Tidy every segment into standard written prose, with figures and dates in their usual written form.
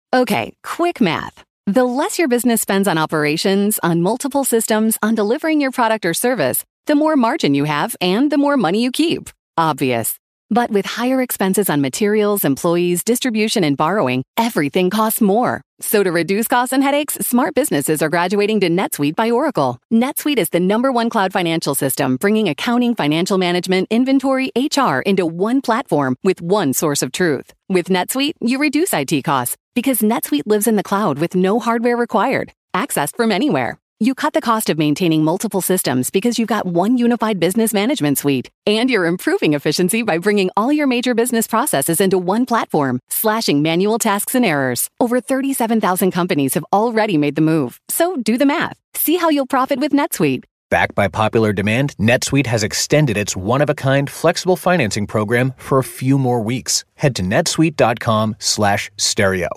Okay, quick math. The less your business spends on operations, on multiple systems, on delivering your product or service, the more margin you have and the more money you keep. Obvious. But with higher expenses on materials, employees, distribution, and borrowing, everything costs more. So to reduce costs and headaches, smart businesses are graduating to NetSuite by Oracle. NetSuite is the #1 cloud financial system, bringing accounting, financial management, inventory, HR into one platform with one source of truth. With NetSuite, you reduce IT costs because NetSuite lives in the cloud with no hardware required, accessed from anywhere. You cut the cost of maintaining multiple systems because you've got one unified business management suite. And you're improving efficiency by bringing all your major business processes into one platform, slashing manual tasks and errors. Over 37,000 companies have already made the move. So do the math. See how you'll profit with NetSuite. Backed by popular demand, NetSuite has extended its one-of-a-kind flexible financing program for a few more weeks. Head to netsuite.com/stereo.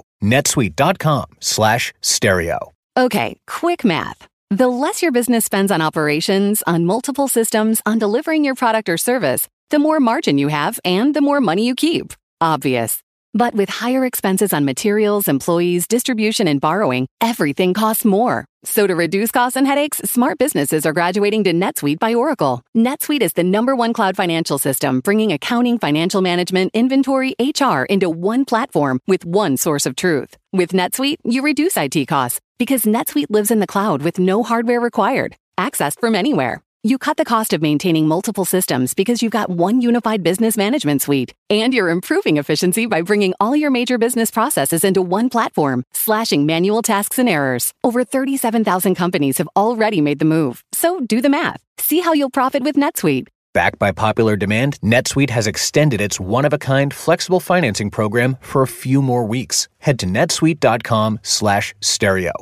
netsuite.com/stereo. Okay, quick math. The less your business spends on operations, on multiple systems, on delivering your product or service, the more margin you have and the more money you keep. Obvious. But with higher expenses on materials, employees, distribution, and borrowing, everything costs more. So to reduce costs and headaches, smart businesses are graduating to NetSuite by Oracle. NetSuite is the #1 cloud financial system, bringing accounting, financial management, inventory, HR into one platform with one source of truth. With NetSuite, you reduce IT costs because NetSuite lives in the cloud with no hardware required, accessed from anywhere. You cut the cost of maintaining multiple systems because you've got one unified business management suite. And you're improving efficiency by bringing all your major business processes into one platform, slashing manual tasks and errors. Over 37,000 companies have already made the move. So do the math. See how you'll profit with NetSuite. Backed by popular demand, NetSuite has extended its one-of-a-kind flexible financing program for a few more weeks. Head to netsuite.com/stereo.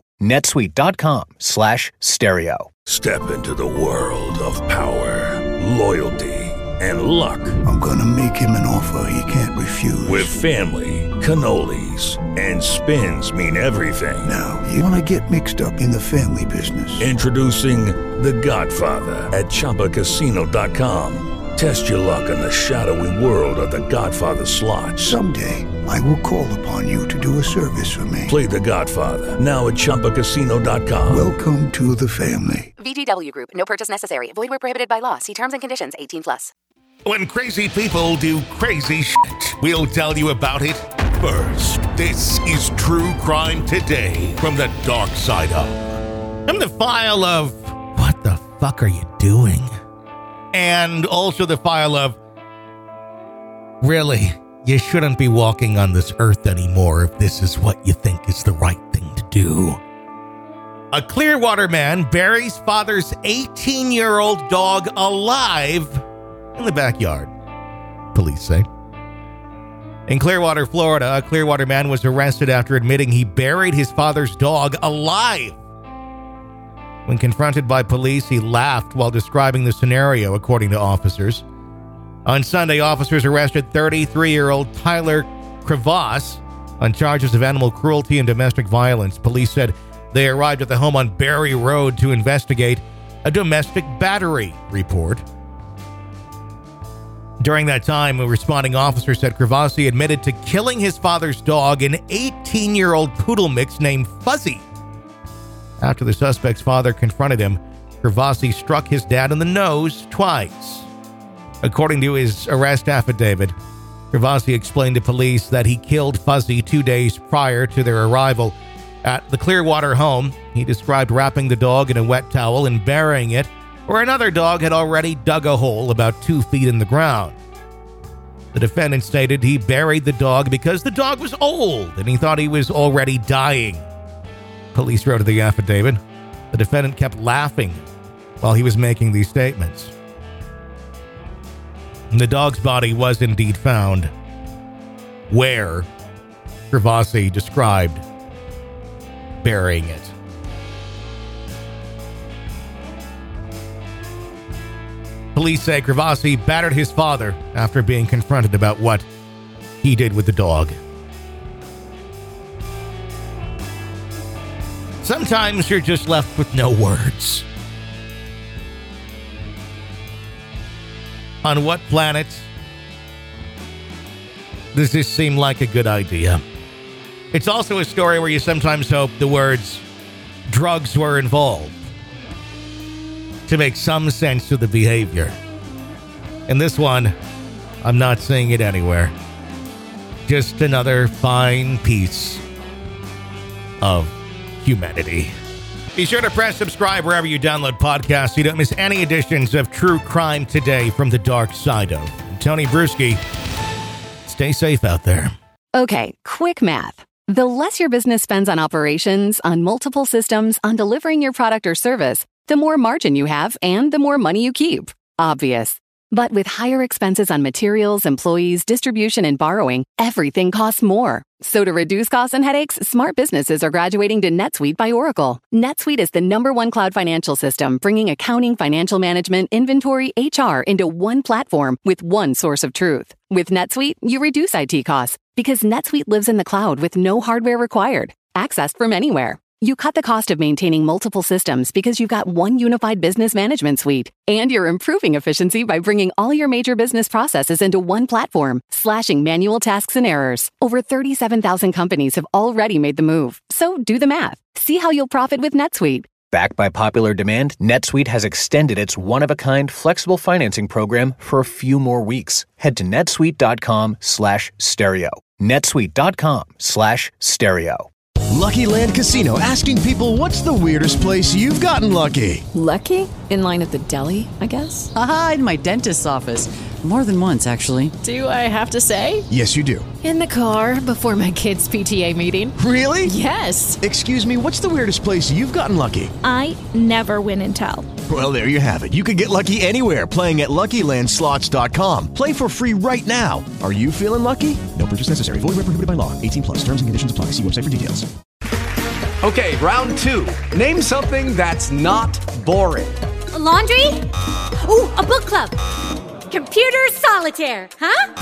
netsuite.com/stereo. Step into the world of power, loyalty, and luck. I'm gonna make him an offer he can't refuse. With family, cannolis, and spins mean everything. Now, you wanna get mixed up in the family business. Introducing The Godfather at ChumbaCasino.com. Test your luck in the shadowy world of The Godfather slot. Someday, I will call upon you to do a service for me. Play The Godfather, now at ChumbaCasino.com. Welcome to the family. VGW Group. No purchase necessary. Void where prohibited by law. See terms and conditions. 18+. When crazy people do crazy shit, we'll tell you about it first. This is True Crime Today from the dark side up. I'm the file of, what the fuck are you doing? And also the file of, really, you shouldn't be walking on this earth anymore if this is what you think is the right thing to do. A Clearwater man buries father's 18-year-old dog alive in the backyard, police say. In Clearwater, Florida, a Clearwater man was arrested after admitting he buried his father's dog alive. When confronted by police, he laughed while describing the scenario, according to officers. On Sunday, officers arrested 33-year-old Tyler Crevasse on charges of animal cruelty and domestic violence. Police said they arrived at the home on Berry Road to investigate a domestic battery report. During that time, a responding officer said Crevasse admitted to killing his father's dog, an 18-year-old poodle mix named Fuzzy. After the suspect's father confronted him, Crevasse struck his dad in the nose twice. According to his arrest affidavit, Crevasse explained to police that he killed Fuzzy 2 days prior to their arrival at the Clearwater home. He described wrapping the dog in a wet towel and burying it, where another dog had already dug a hole about 2 feet in the ground. The defendant stated he buried the dog because the dog was old and he thought he was already dying. Police wrote in the affidavit, the defendant kept laughing while he was making these statements. The dog's body was indeed found where Crevasse described burying it. Police say Crevasse battered his father after being confronted about what he did with the dog. Sometimes you're just left with no words. On what planet does this seem like a good idea? It's also a story where you sometimes hope the words drugs were involved to make some sense to the behavior. In this one, I'm not seeing it anywhere. Just another fine piece of humanity. Be sure to press subscribe wherever you download podcasts so you don't miss any editions of True Crime Today from the Dark Side of. I'm Tony Bruschi. Stay safe out there. Okay, quick math. The less your business spends on operations, on multiple systems, on delivering your product or service, the more margin you have and the more money you keep. Obvious. But with higher expenses on materials, employees, distribution, and borrowing, everything costs more. So to reduce costs and headaches, smart businesses are graduating to NetSuite by Oracle. NetSuite is the #1 cloud financial system, bringing accounting, financial management, inventory, HR into one platform with one source of truth. With NetSuite, you reduce IT costs because NetSuite lives in the cloud with no hardware required, accessed from anywhere. You cut the cost of maintaining multiple systems because you've got one unified business management suite. And you're improving efficiency by bringing all your major business processes into one platform, slashing manual tasks and errors. Over 37,000 companies have already made the move. So do the math. See how you'll profit with NetSuite. Backed by popular demand, NetSuite has extended its one-of-a-kind flexible financing program for a few more weeks. Head to netsuite.com/stereo. netsuite.com/stereo. Lucky Land Casino, asking people, what's the weirdest place you've gotten lucky? Lucky? In line at the deli, I guess? Aha, in my dentist's office. More than once, actually. Do I have to say? Yes, you do. In the car before my kids' PTA meeting. Really? Yes. Excuse me, what's the weirdest place you've gotten lucky? I never win and tell. Well, there you have it. You can get lucky anywhere, playing at LuckyLandSlots.com. Play for free right now. Are you feeling lucky? No purchase necessary. Void where prohibited by law. 18+. Terms and conditions apply. See website for details. Okay, round two. Name something that's not boring. A laundry? Ooh, a book club. Computer solitaire, huh?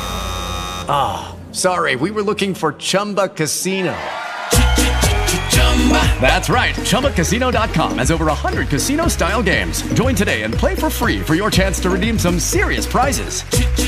Ah, sorry, we were looking for Chumba Casino. That's right, ChumbaCasino.com has over 100 casino-style games. Join today and play for free for your chance to redeem some serious prizes.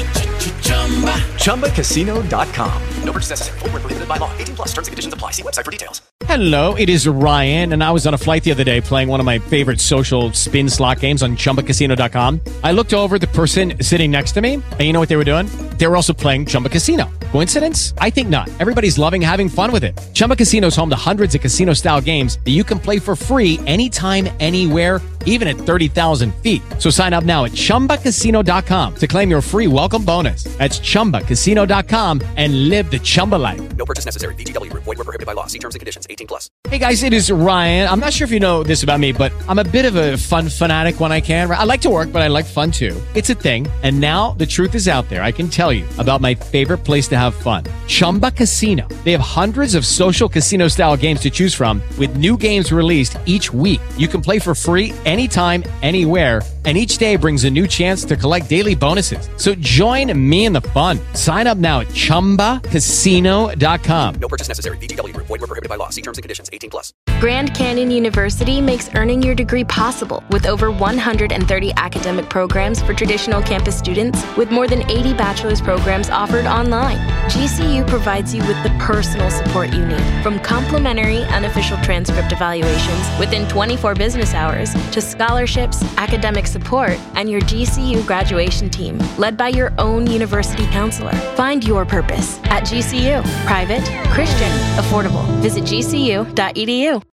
ChumbaCasino.com. No purchase necessary. Void where prohibited by law. 18+. Terms and conditions apply. See website for details. Hello, it is Ryan, and I was on a flight the other day playing one of my favorite social spin slot games on ChumbaCasino.com. I looked over at the person sitting next to me, and you know what they were doing? They were also playing Chumba Casino. Coincidence? I think not. Everybody's loving having fun with it. Chumba Casino is home to hundreds of casino-style games that you can play for free anytime, anywhere, even at 30,000 feet. So sign up now at ChumbaCasino.com to claim your free welcome bonus. That's ChumbaCasino.com and live the Chumba life. No purchase necessary. VGW. Void where prohibited by law. See terms and conditions. 18+. Hey guys, it is Ryan. I'm not sure if you know this about me, but I'm a bit of a fun fanatic when I can. I like to work, but I like fun too. It's a thing. And now the truth is out there. I can tell you about my favorite place to have fun. Chumba Casino. They have hundreds of social casino style games to choose from with new games released each week. You can play for free anytime, anywhere, and each day brings a new chance to collect daily bonuses. So join me in the fun. Sign up now at ChumbaCasino.com. No purchase necessary. VGW. Void where prohibited by law. See terms and conditions. 18+. Grand Canyon University makes earning your degree possible with over 130 academic programs for traditional campus students with more than 80 bachelor's programs offered online. GCU provides you with the personal support you need, from complimentary unofficial transcript evaluations within 24 business hours to scholarships, academic support, and your GCU graduation team, led by your own university counselor. Find your purpose at GCU. Private, Christian, affordable. Visit gcu.edu.